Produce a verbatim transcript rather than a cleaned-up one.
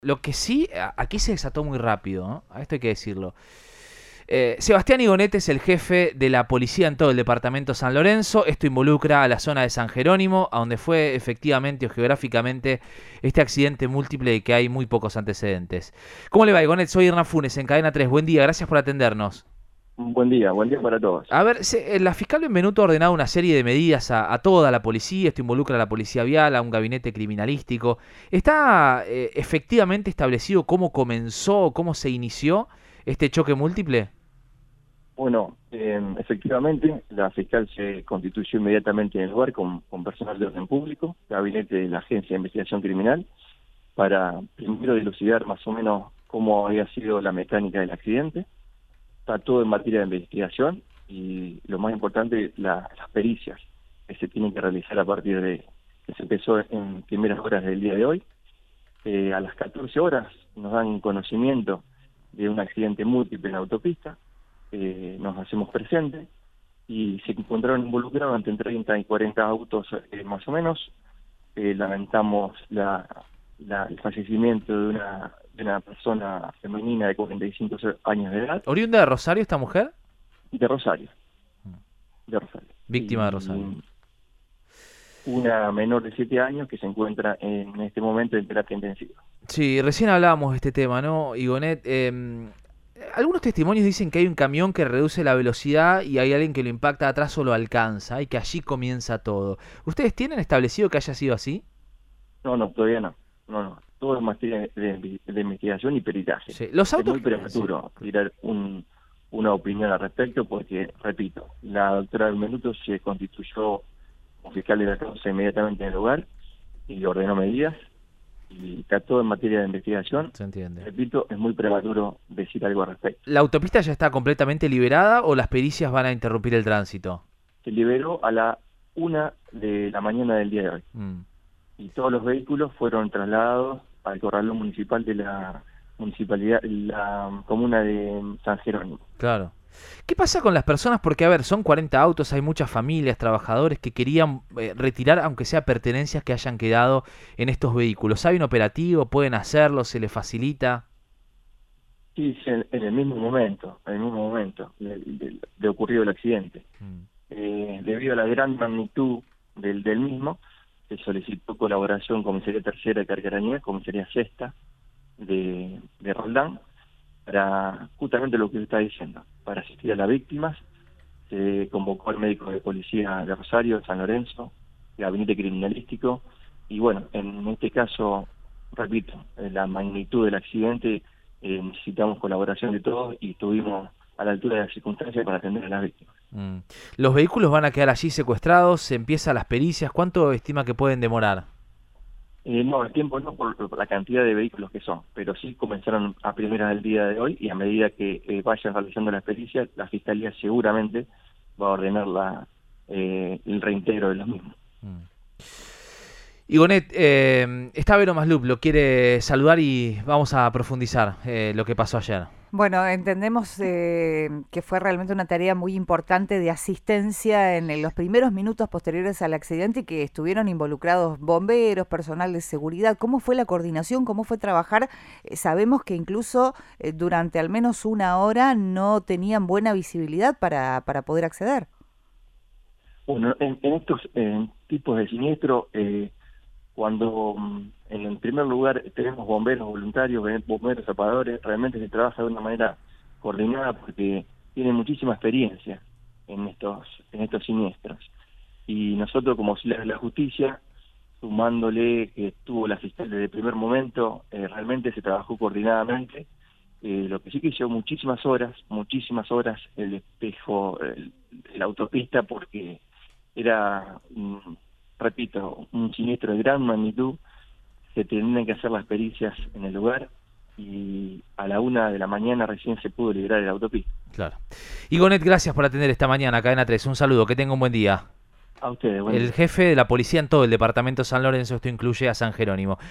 Lo que sí, aquí se desató muy rápido, ¿no? A esto hay que decirlo. Eh, Sebastián Igonet es el jefe de la policía en todo el departamento San Lorenzo. Esto involucra a la zona de San Jerónimo, a donde fue efectivamente o geográficamente este accidente múltiple y que hay muy pocos antecedentes. ¿Cómo le va, Igonet? Soy Hernán Funes, en Cadena tres. Buen día, gracias por atendernos. Buen día, buen día para todos. A ver, se, la fiscal Benvenuto ha ordenado una serie de medidas a, a toda la policía. Esto involucra a la policía vial, a un gabinete criminalístico. ¿Está eh, efectivamente establecido cómo comenzó, cómo se inició este choque múltiple? Bueno, eh, efectivamente, la fiscal se constituyó inmediatamente en el lugar con, con personal de orden público, gabinete de la Agencia de Investigación Criminal, para primero dilucidar más o menos cómo había sido la mecánica del accidente. Está todo en materia de investigación y lo más importante, la, las pericias que se tienen que realizar a partir de que se empezó en primeras horas del día de hoy. Eh, a las catorce horas nos dan conocimiento de un accidente múltiple en la autopista. Eh, nos hacemos presentes y se encontraron involucrados entre treinta y cuarenta autos eh, más o menos. Eh, lamentamos la, la, el fallecimiento de una, de una persona femenina de cuarenta y cinco años de edad. ¿Oriunda de Rosario esta mujer? De Rosario. De Rosario. Víctima y, de Rosario. Una menor de siete años que se encuentra en este momento en terapia intensiva. Sí, recién hablábamos de este tema, ¿no, Igonet? Eh, algunos testimonios dicen que hay un camión que reduce la velocidad y hay alguien que lo impacta atrás o lo alcanza y que allí comienza todo. ¿Ustedes tienen establecido que haya sido así? No, no, todavía no. No, no. Todo es materia de, de investigación y peritaje. Sí. Los autos... Es muy prematuro sí. tirar un, una opinión al respecto porque, repito, la doctora Benvenuto se constituyó como fiscal de la causa inmediatamente en el lugar y ordenó medidas y está todo en materia de investigación. Se entiende. Repito, es muy prematuro decir algo al respecto. ¿La autopista ya está completamente liberada o las pericias van a interrumpir el tránsito? Se liberó a la una de la mañana del día de hoy. Mm. Y todos los vehículos fueron trasladados al corralón municipal de la municipalidad, la comuna de San Jerónimo. Claro. ¿Qué pasa con las personas? Porque, a ver, son cuarenta autos, hay muchas familias, trabajadores que querían eh, retirar, aunque sea pertenencias que hayan quedado en estos vehículos. ¿Hay un operativo? ¿Pueden hacerlo? ¿Se les facilita? Sí, en, en el mismo momento, en el mismo momento de, de, de ocurrido el accidente. Mm. Eh, debido a la gran magnitud del, del mismo, se solicitó colaboración Comisaría Tercera de Carcarañá, Comisaría Sexta de, de Roldán, para justamente lo que usted está diciendo, para asistir a las víctimas. Se convocó al médico de policía de Rosario, de San Lorenzo, el gabinete criminalístico, y bueno, en este caso, repito, la magnitud del accidente, eh, necesitamos colaboración de todos y estuvimos a la altura de las circunstancias para atender a las víctimas. Mm. ¿Los vehículos van a quedar allí secuestrados? ¿Se empiezan las pericias? ¿Cuánto estima que pueden demorar? Eh, no, el tiempo no por, por la cantidad de vehículos que son, pero sí comenzaron a primeras del día de hoy y a medida que eh, vayan realizando las pericias, la Fiscalía seguramente va a ordenar la, eh, el reintegro de los mismos. Mm. Igonet, eh, está Vero Maslup, lo quiere saludar y vamos a profundizar eh, lo que pasó ayer. Bueno, entendemos eh, que fue realmente una tarea muy importante de asistencia en los primeros minutos posteriores al accidente y que estuvieron involucrados bomberos, personal de seguridad. ¿Cómo fue la coordinación? ¿Cómo fue trabajar? Eh, sabemos que incluso eh, durante al menos una hora no tenían buena visibilidad para, para poder acceder. Bueno, en, en estos eh, tipos de siniestro, eh, cuando en el primer lugar tenemos bomberos voluntarios, bomberos zapadores, realmente se trabaja de una manera coordinada porque tienen muchísima experiencia en estos en estos siniestros. Y nosotros como auxiliares de la justicia, sumándole que estuvo la fiscal desde el primer momento, eh, realmente se trabajó coordinadamente. Eh, lo que sí que llevó muchísimas horas, muchísimas horas el espejo, el, la autopista, porque era... Mm, repito, un siniestro de gran magnitud, se tenían que hacer las pericias en el lugar y a la una de la mañana recién se pudo liberar el autopista. Claro. Igonet, gracias por atender esta mañana, Cadena tres. Un saludo, que tenga un buen día. A ustedes. Buen el día. Jefe de la policía en todo el departamento San Lorenzo, esto incluye a San Jerónimo.